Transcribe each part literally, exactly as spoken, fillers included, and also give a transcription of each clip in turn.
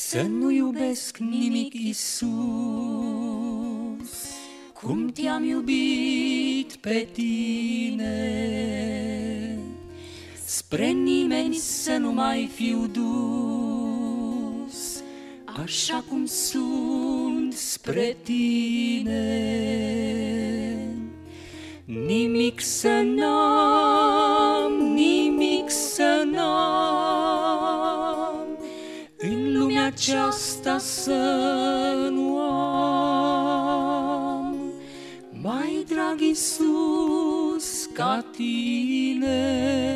Să nu iubesc nimic, Iisus, cum te-am iubit pe tine. Spre nimeni să nu mai fiu dus, așa cum sunt spre tine. Nimic să n-am, nimic să n-am, în lumea aceasta să nu am, mai drag, Iisus, ca tine,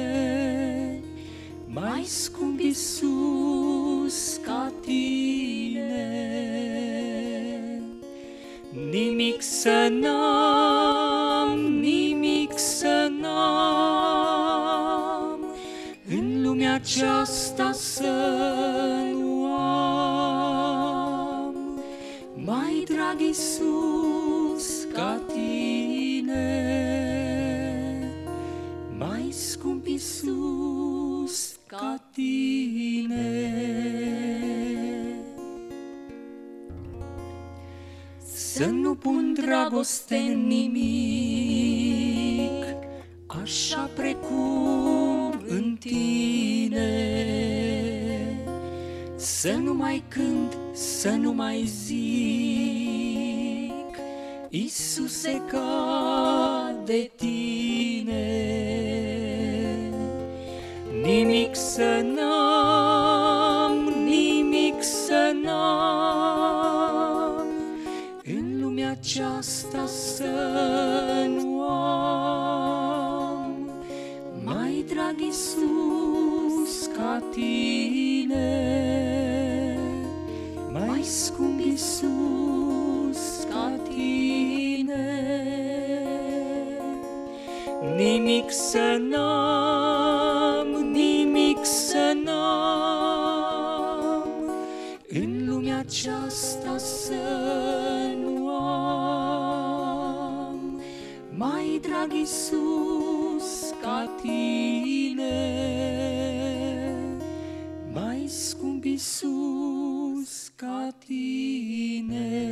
mai scump, Iisus, ca tine. Nimic să n-am, nimic să n-am, în lumea aceasta să nu am, mai drag, Iisus, ca tine, mai scump, Iisus, ca tine. Să nu pun dragoste în nimic, așa precum în tine. Să nu mai cânt, să nu mai zic, Iisuse, ca de tine. Nimic să n-am, nimic să n-am, în lumea aceasta să nu am, mai drag, Iisus, ca tine, mai scump, Iisus, ca tine. Nimic să n-am, nimic să n-am, în lumea aceasta să nu am, mai drag, Iisus, ca tine, mai scump, Iisus, ca tine.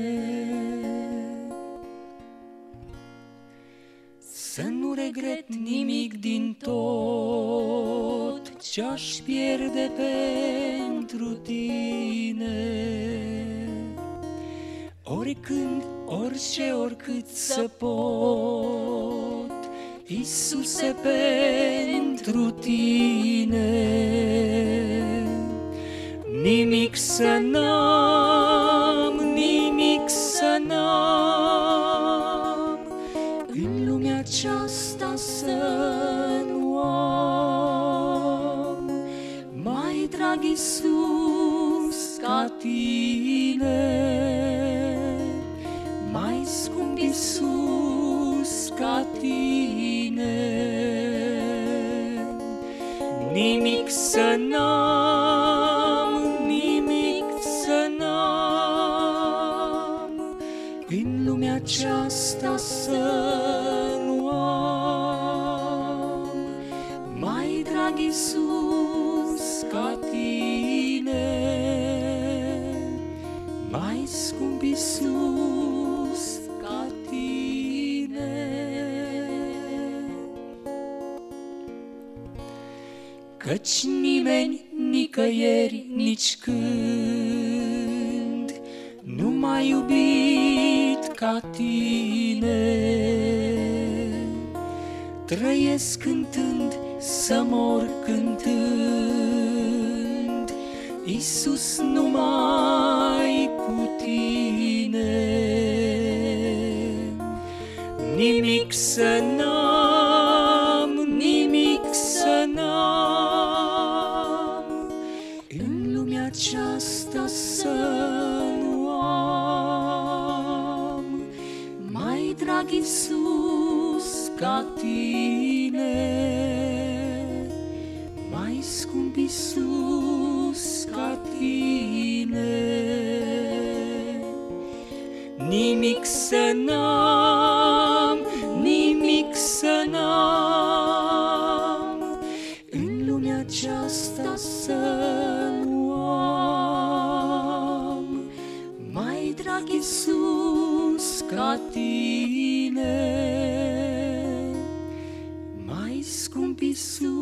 Să nu regret nimic din tot ce-aș pierde pentru tine. Oricând, orice, oricât să pot, Iisuse, pentru tine. Nimic să n-am, nimic să n-am, în lumea aceasta să nu am, mai drag, Iisus, ca tine, mai scump, Iisus, ca tine. Nimic să n-am, nimic să n-am, în lumea aceasta să nu am, mai drag, Iisus, ca tine, mai scump, Iisus, ca tine. Căci nimeni, nicăieri, nici când nu m-a iubit ca tine. Trăiesc cântând, să mor cântând, Iisus, numai cu tine. Nimic să n-am, nimic să n-am, în lumea aceasta să nu am, mai drag, Iisus, ca tine, mai scump, Iisus, ca tine. Nimic să n-am, nimic să n-am, în lumea aceasta să nu am, drag Iisus ca tine, mai scump Iisus